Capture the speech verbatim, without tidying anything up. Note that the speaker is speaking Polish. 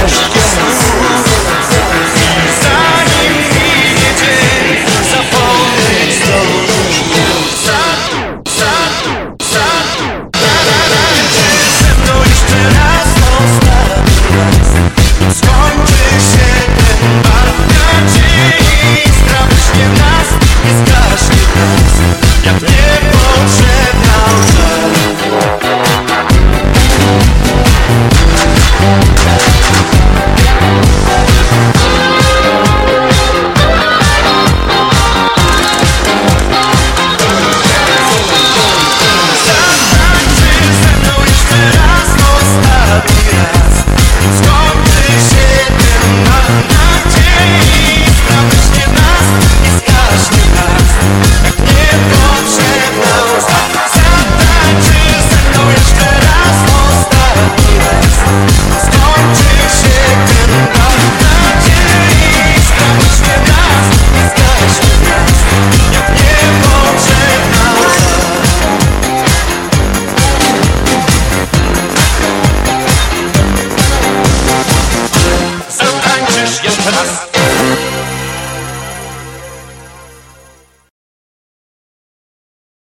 deszczkiem. I zanim minie dzień, zapomnieć zdążysz. Za, za, za, na, na, na. Tańczysz ze mną jeszcze raz, ostatni raz. Skończy się ten bal nadziei. Strawicznie nas, nie zgaśnie nas, jak niepotrzebna żal. Zatańczysz ze mną jeszcze raz, ostatni raz. Skończy się ten bal nadziei. Strawicznie nas, nie zgaśnie nas, jak niepotrzebna żal. Zatańczysz ze mną jeszcze raz, ostatni raz. Skończy się ten bal nadziei. Strawicznie nas, nie zgaśnie nas, jak niepotrzebna żal. Zatańczysz jeszcze raz.